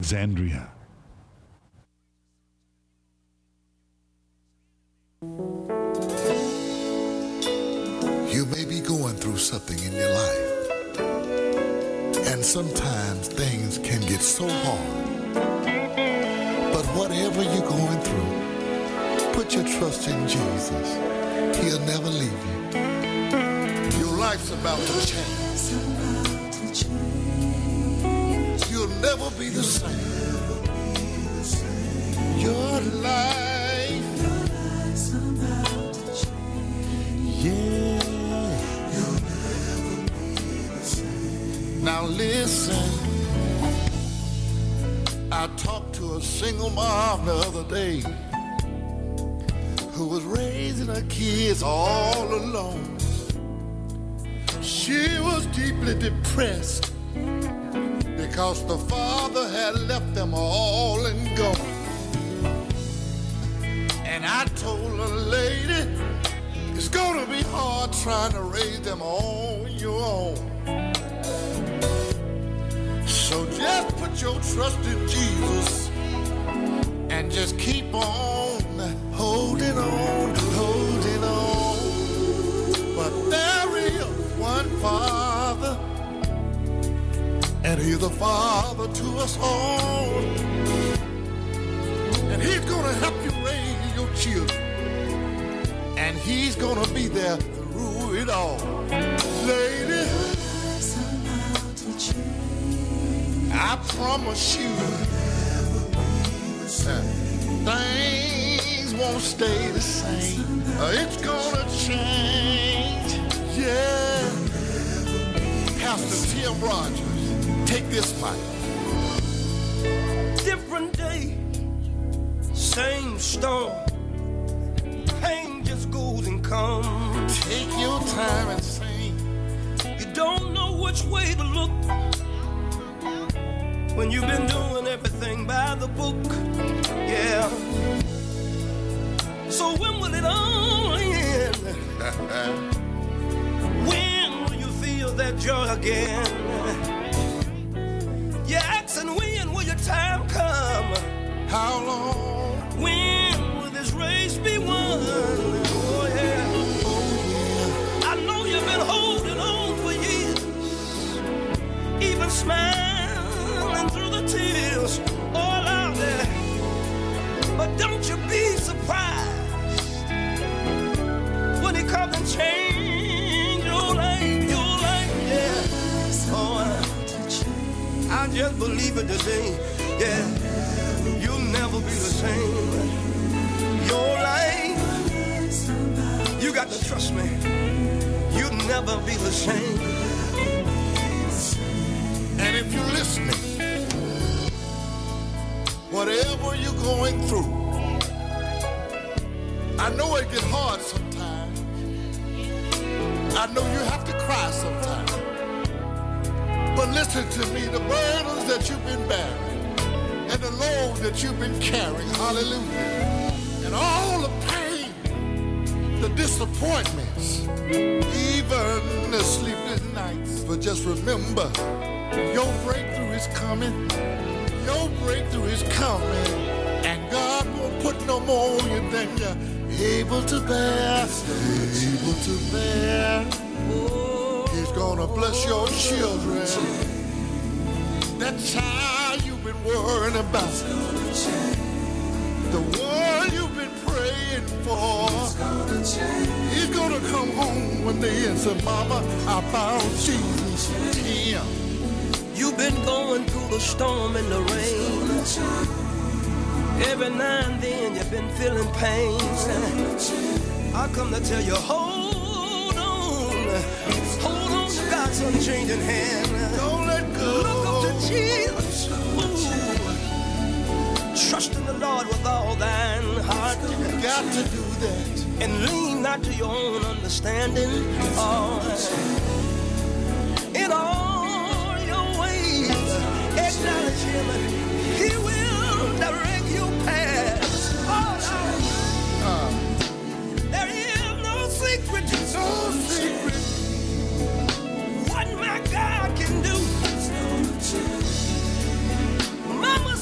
Zandria. You may be going through something in your life, and sometimes things can get so hard. But whatever you're going through, put your trust in Jesus. He'll never leave you. Your life's about to change. You'll never be the same. Your life, yeah. Now listen, I talked to a single mom the other day who was raising her kids all alone. She was deeply depressed because the father had left them all and gone. And I told her, lady, it's gonna be hard trying to raise them on your own. So just put your trust in Jesus and just keep on holding on, holding on. But there is one Father, and He's the Father to us all. And He's gonna help you raise your children, and He's gonna be there through it all. Lady, I promise you, things won't stay the same. It's gonna change, yeah. Pastor Tim Rogers, take this mic. Different day, same storm. Pain just goes and comes. Take your time and sing. You don't know which way to look when you've been doing everything by the book, yeah. So when will it all end? When will you feel that joy again? You're asking when will your time come? How long? When will this race be won? Oh yeah, oh yeah. I know you've been holding on for years, even smiling through the tears all out there. But don't you be surprised when He comes and change your life, yeah. Oh, I just believe it today, yeah. You'll never be the same. Your life, you got to trust me. You'll never be the same. And if you're listening, whatever you're going through, I know it gets hard sometimes. I know you have to cry sometimes. But listen to me, the burdens that you've been bearing and the load that you've been carrying, hallelujah, and all the pain, the disappointments, even the sleepless nights. But just remember, your breakthrough is coming. Your breakthrough is coming. And God won't put no more on you than you're able to bear. Able to bear. He's gonna bless your children. That child you've been worrying about. The one you've been praying for. He's gonna come home one day and say, Mama, I found Jesus. Tim. You've been going through the storm and the rain. Every now and then you've been feeling pain. I come to tell you, hold on. Hold on to God's unchanging hand. Don't let go. Look up to Jesus. Ooh. Trust in the Lord with all thine heart. You got to do that. And lean not to your own understanding. In all your ways, acknowledge Him, and He will direct your paths. There is no secret, No secret. what my God can do. Mama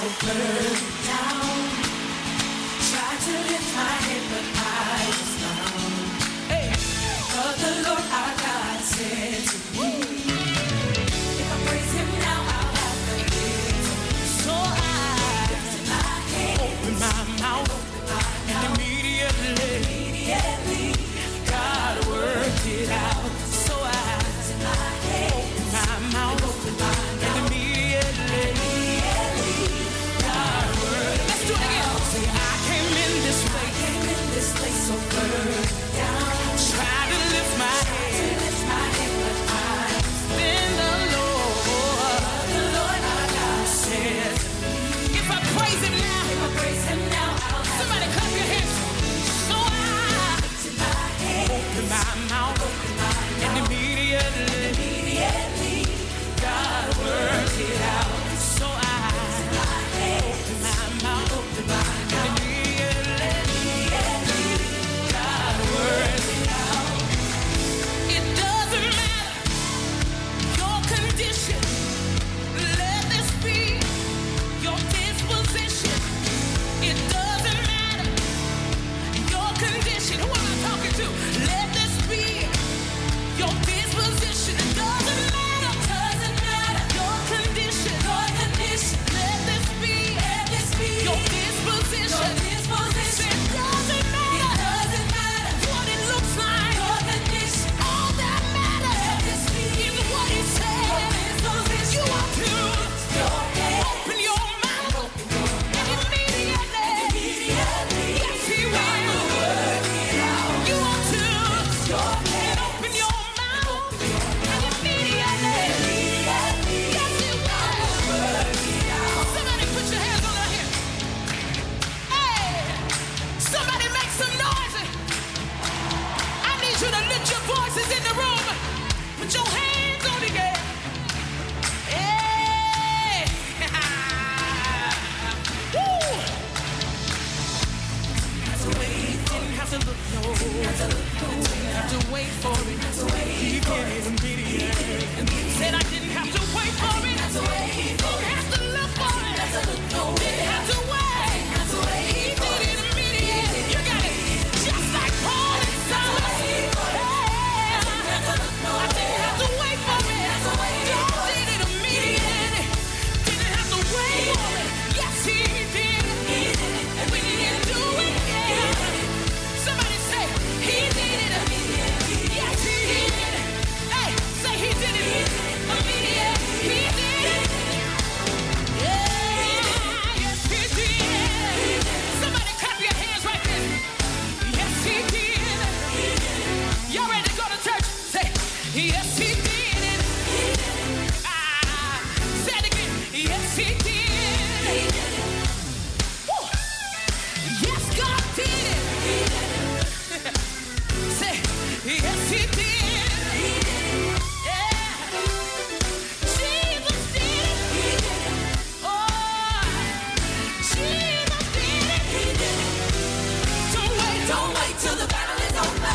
burned down. Tried to lift my head, but I was bound. Hey. But the Lord our God said to me, if I praise Him now, I'll have the victory. So I lifted my head, opened my mouth, and immediately God worked it out. So I lifted my head, opened my mouth, and immediately God worked. Let's do it again. Say, I came in this place so burned down. Tried to lift my head, but I been the Lord our God said, if I praise Him now, somebody clap your hands. So I lifted my head, opened my mouth, and immediately God worked it out. So I opened my mouth, and immediately God worked it out. It doesn't matter your condition. Let this be your disposition. It doesn't matter your condition. Who am I talking to? Let this be your disposition. It doesn't matter your condition. Let this be your disposition. It doesn't matter what it looks like. All that matters is what He said. You are to open your mouth and immediately, yes, He will. You are to open your mouth and immediately, yes, He will. Somebody put your hands on their hips. Hey, somebody make some noise. I need you to lift your voices in the room. Put your hands on it, yeah. Hey. Woo. Didn't have to look, no. Didn't have to wait for it. He did it immediately. Said I didn't have to wait for it. Didn't have to look for it. Didn't have to wait. He did it immediately. You got it. Just like Paul and Silas. Hey. I didn't have to wait for it. God did it immediately. Didn't have to wait for it. Yes, He did. And when He didn't do it, yeah. Somebody say, He did it immediately. Yes, He did. Hey, say He did it immediately. He did. Yeah, yes, He did. Somebody clap your hands right there. Yes, He did. Y'all ready to go to church? Say, yes, He did it. Say it again. Yes, He did. Woo. Yes, God did it. Say, yes, He did. Yeah. Jesus did it. Oh, Jesus did it. Don't wait till the battle is over.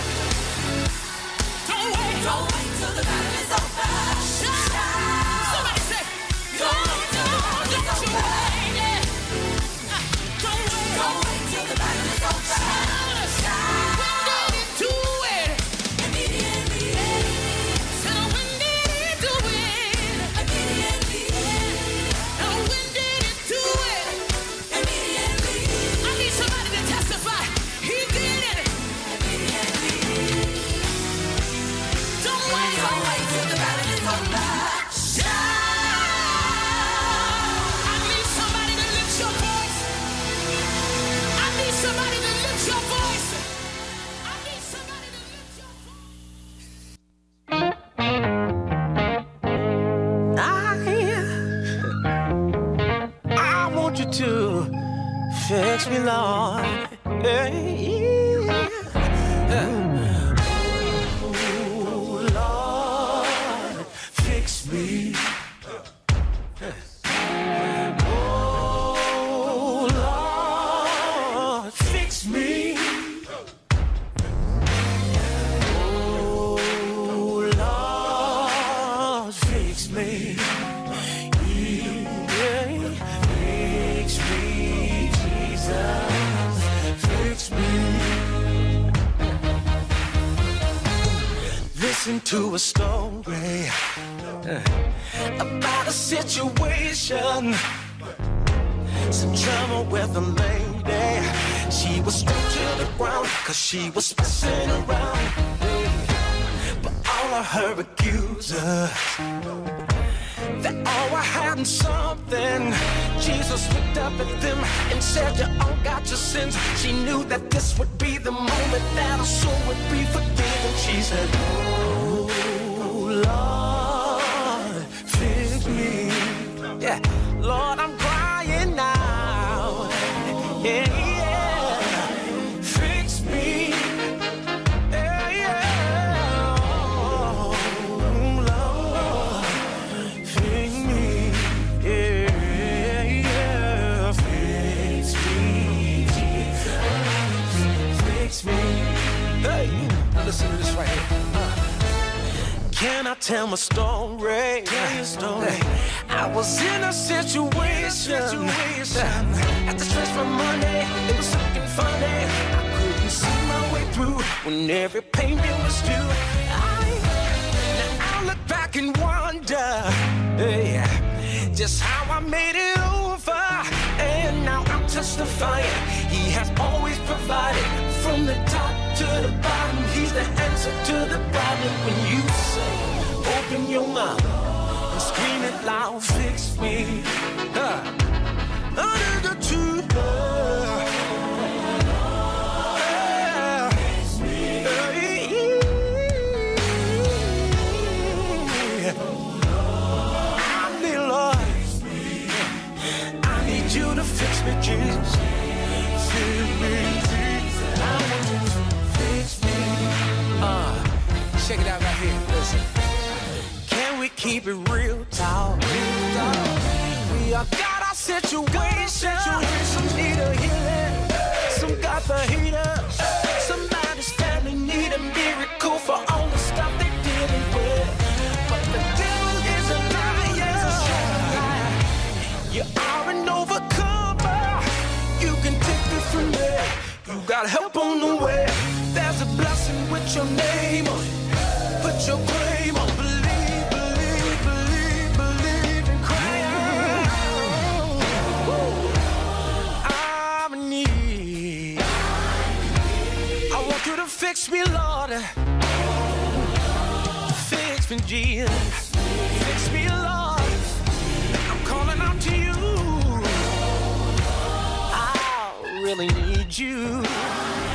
Don't wait till the battle is over. Shout. Somebody say, don't you wait. Yeah. Don't wait till the battle is over. Shout. When did He do it? Immediately. So when did He do it? Immediately. And when did He do it? Immediately. I need somebody to testify. He did it. Immediately. Don't wait till the battle is over. Shout. I need somebody to lift your voice. I need somebody to lift your voice. I need somebody to lift your voice. I want you to fix me, Lord. Hey, oh, Lord, fix me. Oh, Lord, fix me. Oh, Lord, fix me. Yeah. to a story about a situation, some trouble with a lady. She was stripped to the ground cause she was messing around. But all of her accusers, they all were hiding something. Jesus looked up at them and said, you all got your sins. She knew that this would be the moment that her soul would be forgiven. She said, oh Lord, fix me. Yeah, Lord, I'm crying now. Yeah, yeah, fix me. Yeah, yeah, oh, Lord, fix me. Yeah, yeah, fix me. Fix me. Hey, listen to this right here. Can I tell my story? Tell your story. I was in a situation. At the church for Monday, it was looking funny. I couldn't see my way through when every payment was due. Now I look back and wonder, hey, just how I made it over. And now I'm testifying, He has always provided. From the top to the bottom, He's the answer to the problem. When you say, open your mouth and scream it loud, fix me. Under the truth. I need you to fix me, Jesus. Fix me, Jesus. I want you to fix me. Check it out right here. Listen. Can we keep it real talk? We all got our situation. Some need a healing. Some got the heater. Somebody's family need a miracle for all the stuff they didn't with. But the devil is a liar. You are an overcomer. You can take it from there. You got help on the way. There's a blessing with your name on it. Put your claim on. Believe, believe, believe, believe and cry out. I'm in need. I want you to fix me, Lord. Fix me, Jesus. Fix me, Lord. I'm calling out to you. I really need you.